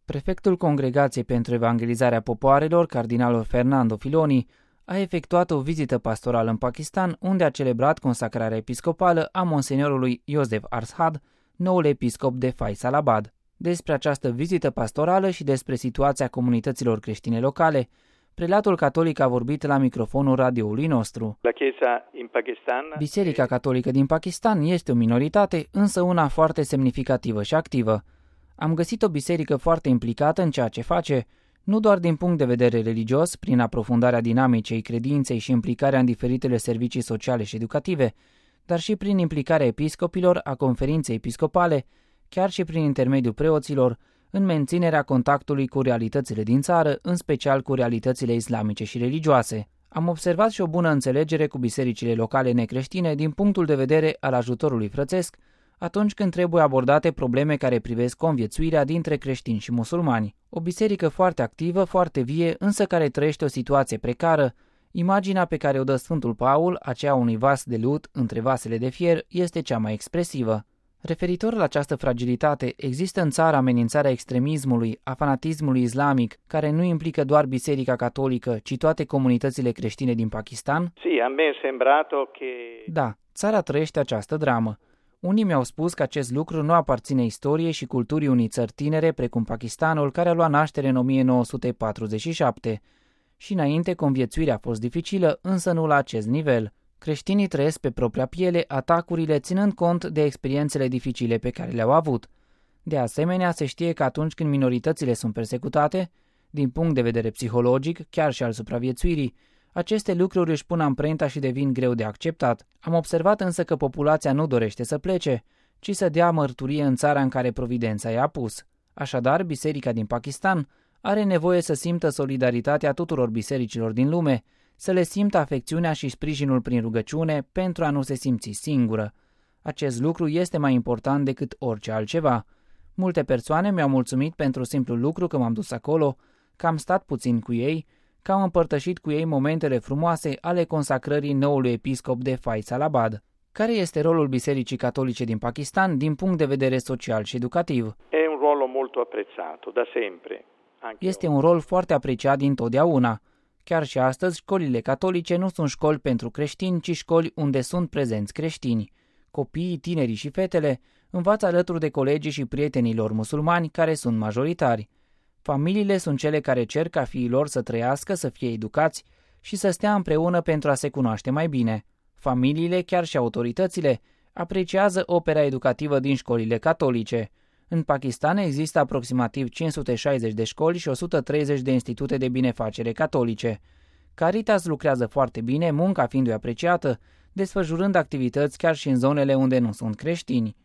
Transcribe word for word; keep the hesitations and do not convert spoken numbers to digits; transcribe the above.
Prefectul Congregației pentru Evangelizarea Popoarelor, cardinalul Fernando Filoni, a efectuat o vizită pastorală în Pakistan, unde a celebrat consacrarea episcopală a monseniorului Joseph Arshad, noul episcop de Faisalabad. Despre această vizită pastorală și despre situația comunităților creștine locale, prelatul catolic a vorbit la microfonul radioului nostru. La Chiesa in Pakistan... Biserica catolică din Pakistan este o minoritate, însă una foarte semnificativă și activă. Am găsit o biserică foarte implicată în ceea ce face, nu doar din punct de vedere religios, prin aprofundarea dinamicei credinței și implicarea în diferitele servicii sociale și educative, dar și prin implicarea episcopilor, a conferinței episcopale, chiar și prin intermediul preoților, în menținerea contactului cu realitățile din țară, în special cu realitățile islamice și religioase. Am observat și o bună înțelegere cu bisericile locale necreștine din punctul de vedere al ajutorului frățesc, atunci când trebuie abordate probleme care privesc conviețuirea dintre creștini și musulmani. O biserică foarte activă, foarte vie, însă care trăiește o situație precară. Imaginea pe care o dă Sfântul Paul, aceea unui vas de lut între vasele de fier, este cea mai expresivă. Referitor la această fragilitate, există în țară amenințarea extremismului, a fanatismului islamic, care nu implică doar Biserica Catolică, ci toate comunitățile creștine din Pakistan? Sì, a me è sembrato che... Da, țara trăiește această dramă. Unii mi-au spus că acest lucru nu aparține istoriei și culturii unei țări tinere precum Pakistanul, care a luat naștere în o mie nouă sute patruzeci și șapte. Și înainte conviețuirea a fost dificilă, însă nu la acest nivel. Creștinii trăiesc pe propria piele atacurile ținând cont de experiențele dificile pe care le-au avut. De asemenea, se știe că atunci când minoritățile sunt persecutate, din punct de vedere psihologic, chiar și al supraviețuirii, aceste lucruri își pun amprenta și devin greu de acceptat. Am observat însă că populația nu dorește să plece, ci să dea mărturie în țara în care providența i-a pus. Așadar, biserica din Pakistan are nevoie să simtă solidaritatea tuturor bisericilor din lume, să le simtă afecțiunea și sprijinul prin rugăciune pentru a nu se simți singură. Acest lucru este mai important decât orice altceva. Multe persoane mi-au mulțumit pentru simplul lucru că m-am dus acolo, că am stat puțin cu ei, că am împărtășit cu ei momentele frumoase ale consacrării noului episcop de Faisalabad. Care este rolul Bisericii Catolice din Pakistan din punct de vedere social și educativ? È un ruolo molto apprezzato da sempre. Este un rol foarte apreciat dintotdeauna. Chiar și astăzi, școlile catolice nu sunt școli pentru creștini, ci școli unde sunt prezenți creștini. Copiii, tinerii și fetele învață alături de colegii și prietenii lor musulmani, care sunt majoritari. Familiile sunt cele care cer ca fiii lor să trăiască, să fie educați și să stea împreună pentru a se cunoaște mai bine. Familiile, chiar și autoritățile, apreciază opera educativă din școlile catolice. În Pakistan există aproximativ cinci sute șaizeci de școli și o sută treizeci de institute de binefacere catolice. Caritas lucrează foarte bine, munca fiindu-i apreciată, desfășurând activități chiar și în zonele unde nu sunt creștini.